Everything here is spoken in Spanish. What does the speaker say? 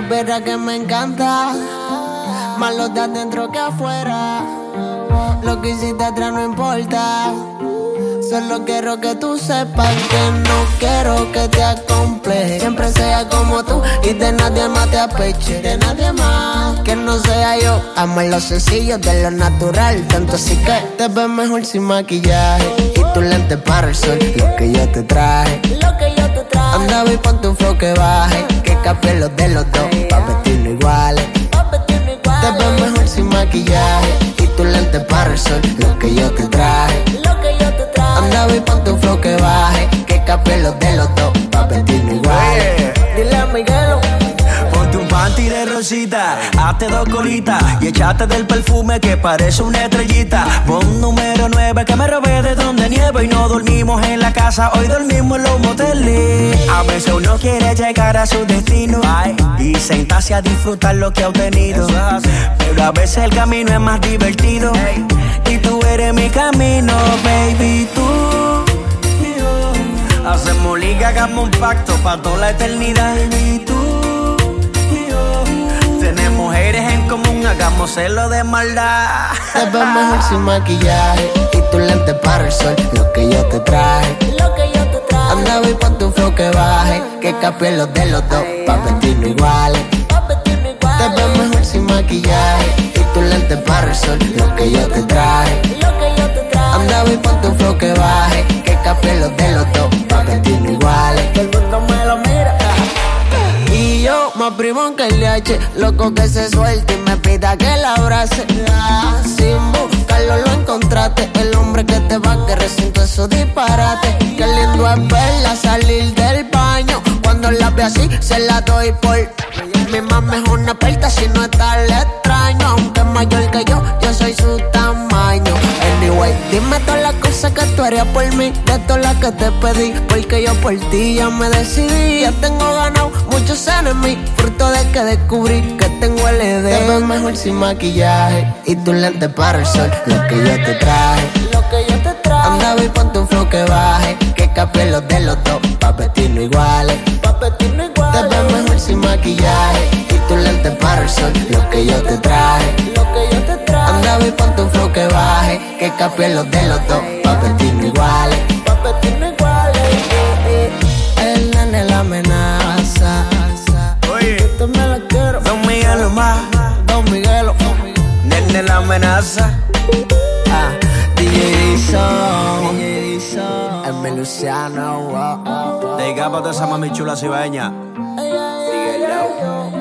Verá que me encanta, más lo de adentro que afuera. Lo que hiciste atrás no importa, solo quiero que tú sepas que no quiero que te acomplejes. Siempre sea como tú y de nadie más te apeche. De nadie más que no sea yo. Amo lo sencillo de lo natural, tanto así que te ves mejor sin maquillaje. Y tu lente para el sol, lo que yo te traje. Anda, vi, ponte un flow que baje, que capie los de los dos, pa' vestirnos iguales. Te ves mejor sin maquillaje. Y tu lente para el sol, lo que yo te traje. Anda, vi, ponte un flow que baje, que capie los de los dos, pa' vestirnos iguales. Dile a Miguelo. Ponte un panty de rosita, hazte 2 colitas y echate del perfume que parece una estrellita. Pon número 9 que me robé de donde nieva y no dormimos en la casa, hoy dormimos en los moteles. A veces uno quiere llegar a su destino y sentarse a disfrutar lo que ha obtenido, pero a veces el camino es más divertido y tú eres mi camino, baby, tú. Hacemos liga, hagamos un pacto pa' toda la eternidad, y tú y yo. Tenemos mujeres en común, hagámoselo de maldad. Te ves mejor sin maquillaje y tu lente para el sol, lo que yo te traje. Anda, vi, ponte un flow que baje, que capie los de los dos, pa' vestirnos iguales. Te ves mejor sin maquillaje y tu lente para el sol, lo que yo te traje. Anda, vi, ponte un flow que baje, que capie los de los dos, pa' vestirnos iguales. Todo el mundo me lo mira. Y yo, más primo que el H, loco que se suelte y me pida que la abrace. Sin buscarlo lo encontraste, el hombre que te va a que recinto esos disparates. Qué lindo es verla salir del baño, cuando la ve así se la doy por. Mi mamá es una experta si no está el extraño, aunque es mayor que yo soy su tamaño. Anyway, dime todas las cosas que tú harías por mí, de todas las que te pedí, porque yo por ti ya me decidí. Ya tengo ganado muchos enemigos, fruto de que descubrí que tengo LD. Te ves mejor sin maquillaje y tu lente para el sol, lo que yo te traje. Anda, vi, ponte un flow que baje, que capie los de los dos, pa' vestirnos iguales. Te ves mejor sin maquillaje y tu lente para el sol, lo que yo te traje. Anda, vi, ponte un flow que baje, que capie los de los dos, pa' vestirnos iguales. El nene la amenaza. Oye, Esto me la quiero. Don Miguelo más, Don Miguelo. nene la amenaza. DJ Dizon, el Meluciano. Dedica para toda esa mami chula cibaeña. Miguelo.